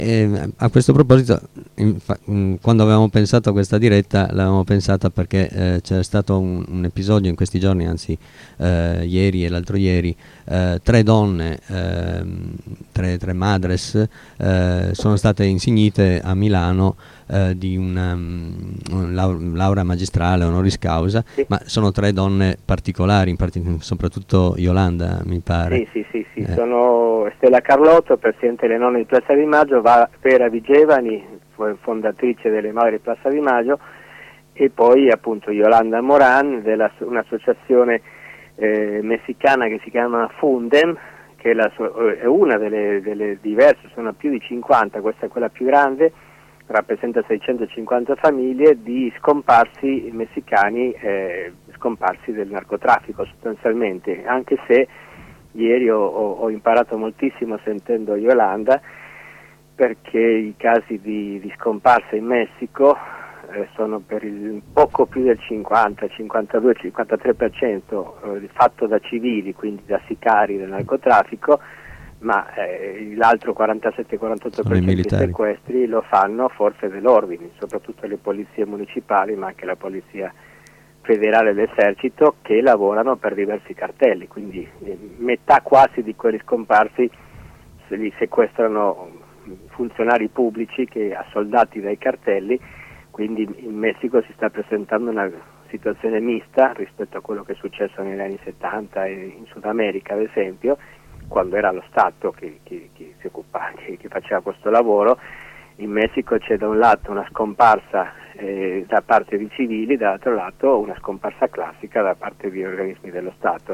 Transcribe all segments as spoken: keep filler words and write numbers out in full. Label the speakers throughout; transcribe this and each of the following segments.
Speaker 1: E a questo proposito, infa- mh, quando avevamo pensato a questa diretta, l'avevamo pensata perché eh, c'era stato un, un episodio in questi giorni, anzi eh, ieri e l'altro ieri, eh, tre donne, ehm, tre, tre madres, eh, sono state insignite a Milano eh, di una um, un lau- laurea magistrale honoris causa,
Speaker 2: Sì,
Speaker 1: ma sono tre donne particolari, in parti- soprattutto Yolanda, mi pare.
Speaker 2: sì, sì, sì, sì,
Speaker 1: Eh,
Speaker 2: sono Stella Carlotto, presidente delle nonne di Piazza di Maggio, Va- Vera Vigevani, fu- fondatrice delle Madri di Piazza di Maggio, e poi appunto Yolanda Moran, della, un'associazione eh, messicana che si chiama Fundem, che è, la so- è una delle, delle diverse, sono più di cinquanta, questa è quella più grande, rappresenta seicentocinquanta famiglie di scomparsi messicani, eh, scomparsi del narcotraffico sostanzialmente, anche se ieri ho, ho, ho imparato moltissimo sentendo Yolanda, perché i casi di, di scomparsa in Messico eh, sono per il poco più del cinquanta, cinquantadue, cinquantatré per cento eh, fatto da civili, quindi da sicari del narcotraffico, ma eh, l'altro quarantasette quarantotto
Speaker 1: sono i
Speaker 2: per cento dei
Speaker 1: militari.
Speaker 2: sequestri lo fanno forze dell'ordine, soprattutto le polizie municipali, ma anche la polizia federale e l'esercito, che lavorano per diversi cartelli, quindi eh, metà quasi di quelli scomparsi se li sequestrano funzionari pubblici che assoldati dai cartelli, quindi in Messico si sta presentando una situazione mista rispetto a quello che è successo negli anni settanta e in Sud America ad esempio, quando era lo Stato che, che, che si occupava, che, che faceva questo lavoro. In Messico c'è da un lato una scomparsa eh, da parte di civili, dall'altro lato una scomparsa classica da parte di organismi dello Stato,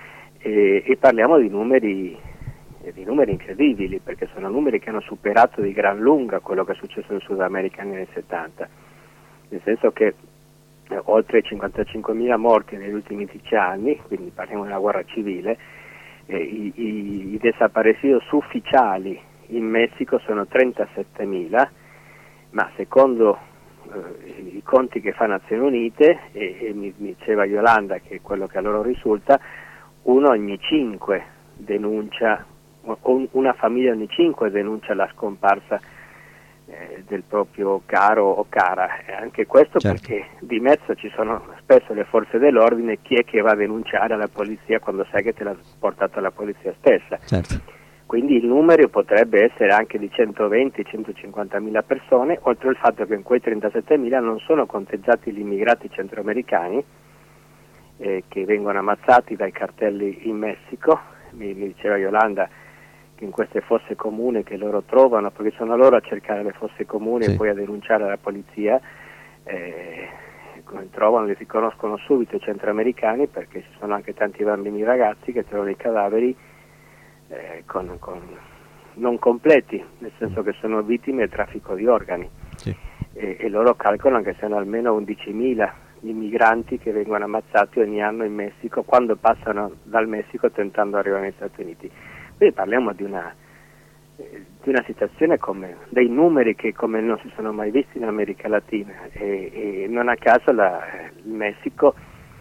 Speaker 2: e, e parliamo di numeri, eh, di numeri incredibili, perché sono numeri che hanno superato di gran lunga quello che è successo in Sud America negli anni settanta, nel senso che eh, oltre cinquantacinquemila morti negli ultimi dieci anni, quindi parliamo della guerra civile, eh, i, i, i desaparecidos ufficiali in Messico sono trentasettemila, ma secondo eh, i conti che fa Nazioni Unite, e, e mi, mi diceva Yolanda che è quello che a loro risulta, uno ogni cinque denuncia, o una famiglia ogni cinque denuncia la scomparsa eh, del proprio caro o cara, e anche questo
Speaker 1: Certo.
Speaker 2: perché di mezzo ci sono spesso le forze dell'ordine. Chi è che va a denunciare alla polizia quando sai che te l'ha portato la polizia stessa?
Speaker 1: Certo.
Speaker 2: Quindi il numero potrebbe essere anche di centoventi centocinquantamila persone, oltre al fatto che in quei trentasettemila non sono conteggiati gli immigrati centroamericani eh, che vengono ammazzati dai cartelli in Messico. Mi, mi diceva Yolanda che in queste fosse comuni che loro trovano, perché sono loro a cercare le fosse comuni
Speaker 1: Sì.
Speaker 2: e poi a denunciare alla polizia, eh, trovano, li riconoscono subito i centroamericani, perché ci sono anche tanti bambini e ragazzi che trovano i cadaveri Eh, con, con non completi, nel senso che sono vittime del traffico di organi.
Speaker 1: Sì.
Speaker 2: e, e loro calcolano che siano almeno undicimila gli immigranti che vengono ammazzati ogni anno in Messico quando passano dal Messico tentando di arrivare negli Stati Uniti. Quindi parliamo di una, eh, di una situazione come dei numeri che come non si sono mai visti in America Latina, e, e non a caso la, il Messico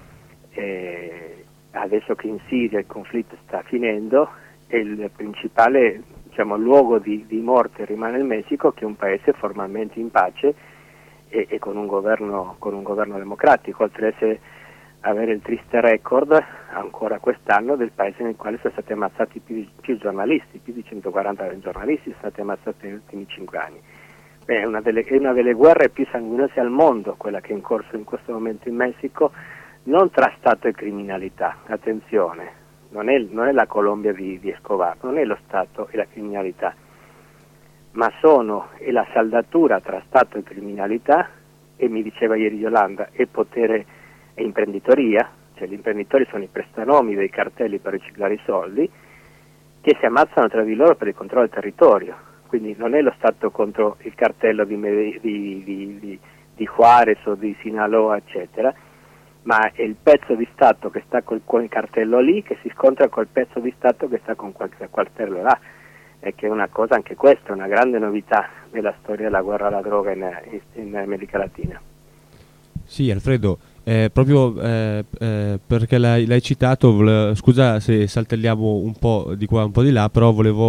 Speaker 2: eh, adesso che in Siria il conflitto sta finendo, e il principale, diciamo, luogo di, di morte rimane il Messico, che è un paese formalmente in pace e, e con un governo con un governo democratico, oltre ad essere, avere il triste record ancora quest'anno del paese nel quale sono stati ammazzati più, più giornalisti, più di centoquaranta giornalisti sono stati ammazzati negli ultimi cinque anni. È una, delle, è una delle guerre più sanguinose al mondo, quella che è in corso in questo momento in Messico, non tra Stato e criminalità, attenzione. Non è, non è la Colombia di, di Escobar, non è lo Stato e la criminalità, ma sono è la saldatura tra Stato e criminalità, e mi diceva ieri Yolanda, e potere e imprenditoria, cioè gli imprenditori sono i prestanomi dei cartelli per riciclare i soldi, che si ammazzano tra di loro per il controllo del territorio. Quindi non è lo Stato contro il cartello di, di, di, di, di Juarez o di Sinaloa, eccetera, ma è il pezzo di Stato che sta col, quel cartello lì che si scontra col pezzo di Stato che sta con quel cartello là, e che è una cosa, anche questa, una grande novità nella storia della guerra alla droga in, in America Latina.
Speaker 3: Sì, Alfredo, eh, proprio eh, eh, perché l'hai, l'hai citato, vole- scusa se saltelliamo un po' di qua un po' di là, però volevo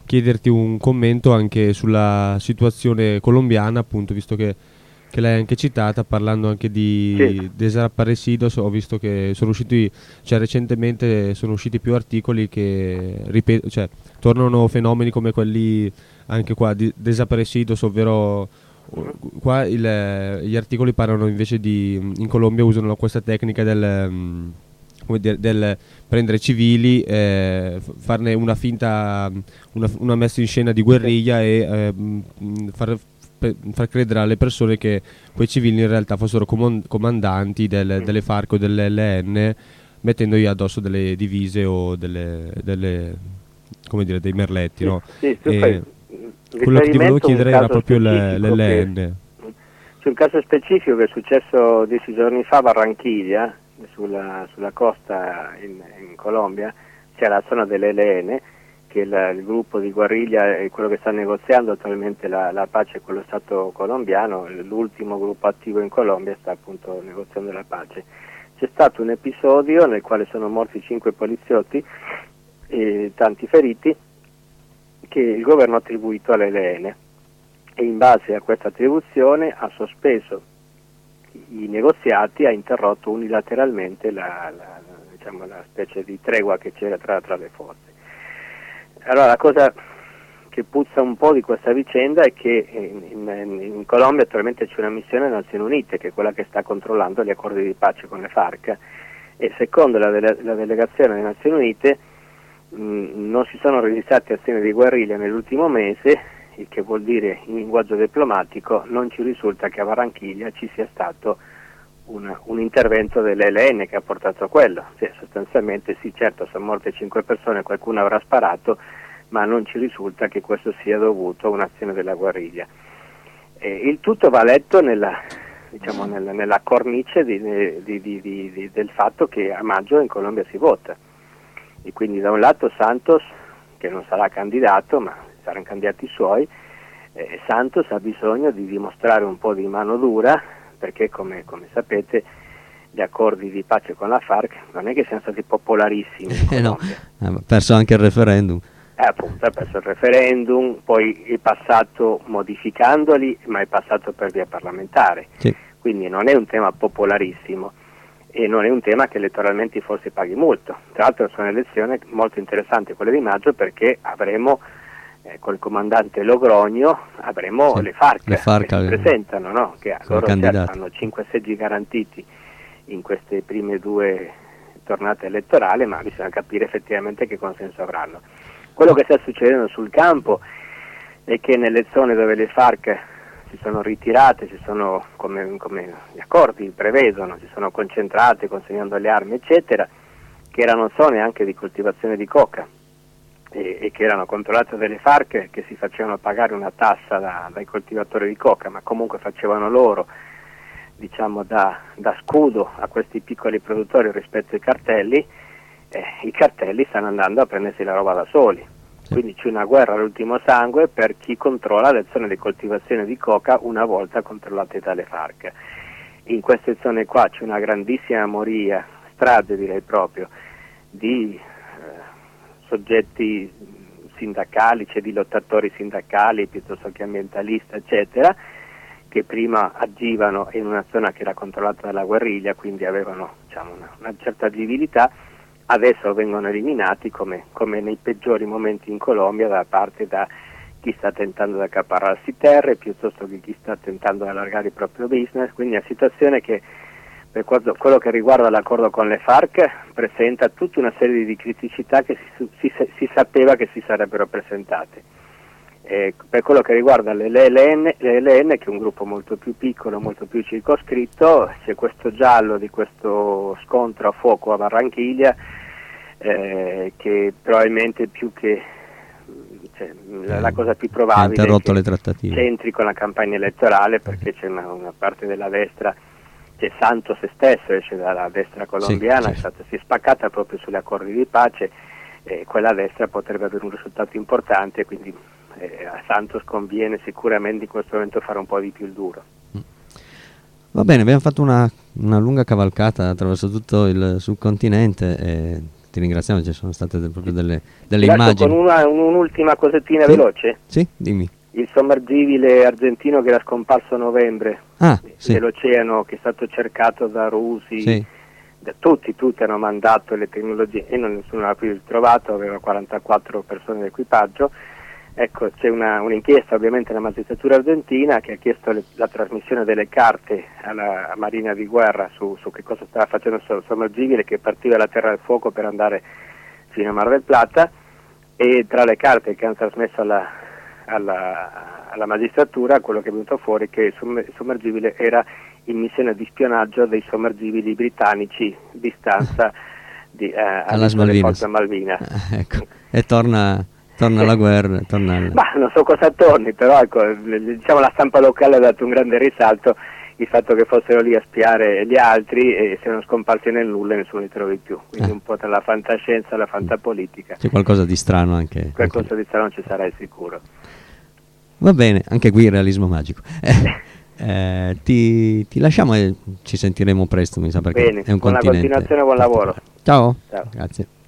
Speaker 3: chiederti un commento anche sulla situazione colombiana, appunto, visto che, che l'hai anche citata, parlando anche di
Speaker 2: Sì.
Speaker 3: desaparecidos. Ho visto che sono usciti, cioè recentemente sono usciti più articoli che ripeto, cioè tornano fenomeni come quelli anche qua di desaparecidos, ovvero qua il, gli articoli parlano invece di, in Colombia usano questa tecnica del, um, come dire, del prendere civili, eh, farne una finta, una, una messa in scena di guerriglia e eh, far, far credere alle persone che quei civili in realtà fossero comand- comandanti del, delle FARC o dell'L N, mettendogli addosso delle divise o delle, delle come dire, dei merletti,
Speaker 2: Sì,
Speaker 3: no?
Speaker 2: sì, tu
Speaker 3: E
Speaker 2: fai
Speaker 3: quello che ti volevo
Speaker 2: riferimento a un
Speaker 3: chiedere era
Speaker 2: caso
Speaker 3: proprio
Speaker 2: specifico
Speaker 3: l'L
Speaker 2: che-
Speaker 3: N.
Speaker 2: C'è un caso specifico che è successo dieci giorni fa a Barranquilla, sulla, sulla costa in, in Colombia. C'è la zona dell'L N, che è il, il gruppo di guerriglia è quello che sta negoziando attualmente la, la pace con lo Stato colombiano. L'ultimo gruppo attivo in Colombia sta appunto negoziando la pace. C'è stato un episodio nel quale sono morti cinque poliziotti e tanti feriti, che il governo ha attribuito all'L N, e in base a questa attribuzione ha sospeso i negoziati, ha interrotto unilateralmente la, la, diciamo, la specie di tregua che c'era tra, tra le forze. Allora, la cosa che puzza un po' di questa vicenda è che in, in, in Colombia attualmente c'è una missione delle Nazioni Unite, che è quella che sta controllando gli accordi di pace con le FARC, e secondo la, dele, la delegazione delle Nazioni Unite mh, non si sono registrate azioni di guerriglia nell'ultimo mese, il che vuol dire in linguaggio diplomatico non ci risulta che a Barranquilla ci sia stato un, un intervento dell'L N che ha portato a quello. Cioè, sostanzialmente sì, certo, sono morte cinque persone, qualcuno avrà sparato, ma non ci risulta che questo sia dovuto a un'azione della guerriglia. E il tutto va letto nella, diciamo, nella, nella cornice di, di, di, di, del fatto che a maggio in Colombia si vota, e quindi da un lato Santos, che non sarà candidato, ma saranno candidati i suoi, eh, Santos ha bisogno di dimostrare un po' di mano dura, perché come, come sapete gli accordi di pace con la FARC non è che siano stati popolarissimi in
Speaker 1: Eh no,
Speaker 2: Colombia.
Speaker 1: ha perso anche il referendum.
Speaker 2: Eh, appunto, ha perso il referendum, poi è passato modificandoli, ma è passato per via parlamentare.
Speaker 1: Sì.
Speaker 2: Quindi non è un tema popolarissimo e non è un tema che elettoralmente forse paghi molto. Tra l'altro sono elezioni molto interessanti quelle di maggio, perché avremo eh, col comandante Logrogno avremo
Speaker 1: Sì,
Speaker 2: le FARC,
Speaker 1: le FARC
Speaker 2: che si presentano, no? Che
Speaker 1: sono
Speaker 2: loro
Speaker 1: candidati.
Speaker 2: hanno cinque seggi garantiti in queste prime due tornate elettorali, ma bisogna capire effettivamente che consenso avranno. Quello che sta succedendo sul campo è che nelle zone dove le FARC si sono ritirate, si sono, come, come gli accordi prevedono, si sono concentrate consegnando le armi eccetera, che erano zone anche di coltivazione di coca e, e che erano controllate dalle FARC, che si facevano pagare una tassa da, dai coltivatori di coca, ma comunque facevano loro, diciamo, da, da scudo a questi piccoli produttori rispetto ai cartelli. Eh, i cartelli stanno andando a prendersi la roba da soli. Quindi c'è una guerra all'ultimo sangue per chi controlla le zone di coltivazione di coca una volta controllate dalle FARC. In queste zone qua c'è una grandissima moria, strage direi proprio, di eh, soggetti sindacali, cioè di lottatori sindacali piuttosto che ambientalisti eccetera, che prima agivano in una zona che era controllata dalla guerriglia, quindi avevano, diciamo, una, una certa virilità. Adesso vengono eliminati come, come nei peggiori momenti in Colombia, da parte da chi sta tentando di accaparrarsi terre piuttosto che chi sta tentando di allargare il proprio business. Quindi è una situazione che, per quello che riguarda l'accordo con le FARC, presenta tutta una serie di criticità che si, si, si sapeva che si sarebbero presentate. Eh, per quello che riguarda l'L N, l'L N, che è un gruppo molto più piccolo, molto più circoscritto, c'è questo giallo di questo scontro a fuoco a Barranquilla, eh, che probabilmente più che cioè, la, la cosa più probabile
Speaker 1: ha interrotto
Speaker 2: è che
Speaker 1: le trattative,
Speaker 2: c'entri con la campagna elettorale, perché c'è una, una parte della destra, c'è Santos stesso, esce dalla destra colombiana,
Speaker 1: sì, sì.
Speaker 2: È stata, si è spaccata proprio sugli accordi di pace, e quella destra potrebbe avere un risultato importante, quindi Eh, a Santos conviene sicuramente in questo momento fare un po' di più il duro.
Speaker 1: Va bene, abbiamo fatto una, una lunga cavalcata attraverso tutto il subcontinente e ti ringraziamo, ci sono state de- proprio delle, delle
Speaker 2: Lascio
Speaker 1: immagini.
Speaker 2: con una, un'ultima cosettina
Speaker 1: Sì?
Speaker 2: veloce.
Speaker 1: Sì, dimmi.
Speaker 2: Il sommergibile argentino che era scomparso a novembre
Speaker 1: Ah, sì.
Speaker 2: nell'oceano, che è stato cercato da russi,
Speaker 1: Sì.
Speaker 2: da tutti, tutti hanno mandato le tecnologie e non, nessuno l'ha più trovato, aveva quarantaquattro persone d'equipaggio. Ecco, c'è una, un'inchiesta ovviamente della magistratura argentina che ha chiesto le, la trasmissione delle carte alla Marina di Guerra su, su che cosa stava facendo il sommergibile che partiva dalla Terra del Fuoco per andare fino a Mar del Plata, e tra le carte che hanno trasmesso alla, alla, alla magistratura quello che è venuto fuori è che il sommergibile era in missione di spionaggio dei sommergibili britannici di stanza di, eh,
Speaker 1: alla
Speaker 2: Forza Malvina.
Speaker 1: Ah, ecco. E torna... Torna alla guerra, torna alla...
Speaker 2: Ma non so cosa torni, però ecco, diciamo la stampa locale ha dato un grande risalto il fatto che fossero lì a spiare gli altri e siano scomparsi nel nulla e nessuno li trovi più. Quindi
Speaker 1: Eh.
Speaker 2: un po' tra la fantascienza e la fantapolitica.
Speaker 1: C'è qualcosa di strano anche.
Speaker 2: Qualcosa
Speaker 1: anche...
Speaker 2: di strano ci sarà, è sicuro.
Speaker 1: Va bene, anche qui il realismo magico. Eh, eh, ti, ti lasciamo e ci sentiremo presto, mi sa, perché
Speaker 2: Bene,
Speaker 1: è un
Speaker 2: buona
Speaker 1: continente.
Speaker 2: continuazione, buon lavoro.
Speaker 1: Ciao.
Speaker 2: Ciao.
Speaker 1: Grazie.